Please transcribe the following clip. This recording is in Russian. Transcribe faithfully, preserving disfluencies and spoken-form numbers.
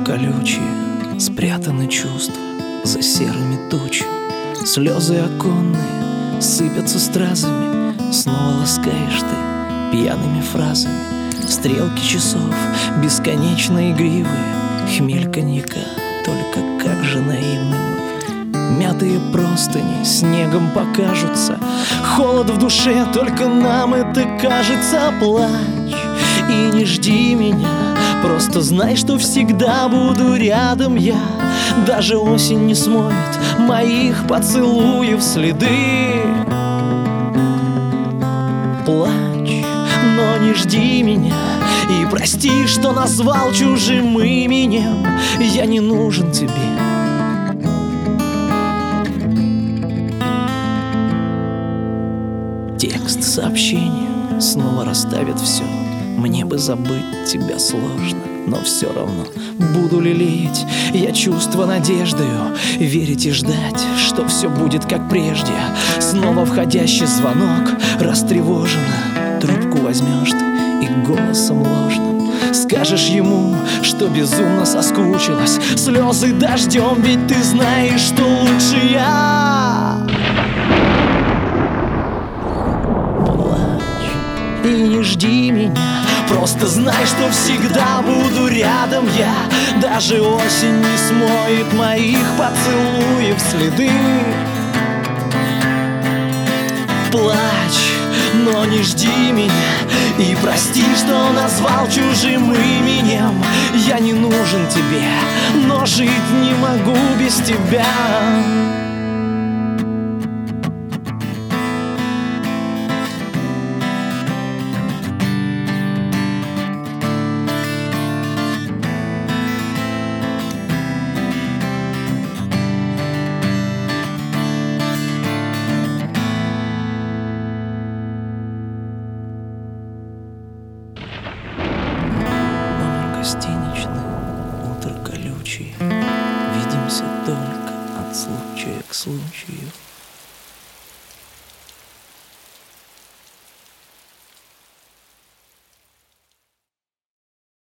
колючие, спрятаны чувства за серыми тучами. Слезы оконные сыпятся стразами. Снова ласкаешь ты пьяными фразами. Стрелки часов бесконечно игривые. Хмель коньяка, только как же наивны мы. Мятые простыни снегом покажутся. Холод в душе, только нам это кажется. Плачь и не жди меня, просто знай, что всегда буду рядом я. Даже осень не смоет моих поцелуев следы. Плачь, но не жди меня, и прости, что назвал чужим именем. Я не нужен тебе. Текст сообщения снова расставит все. Мне бы забыть тебя сложно, но все равно буду лелеять я чувства надеждою, верить и ждать, что все будет как прежде. Снова входящий звонок, растревоженно трубку возьмешь ты и голосом ложным скажешь ему, что безумно соскучилась. Слезы дождем, ведь ты знаешь, что лучше я. Плачь и не жди меня, просто знай, что всегда буду рядом я. Даже осень не смоет моих поцелуев следы. Плачь, но не жди меня, и прости, что назвал чужим именем. Я не нужен тебе, но жить не могу без тебя. Гостиничный, утро колючий, видимся только от случая к случаю.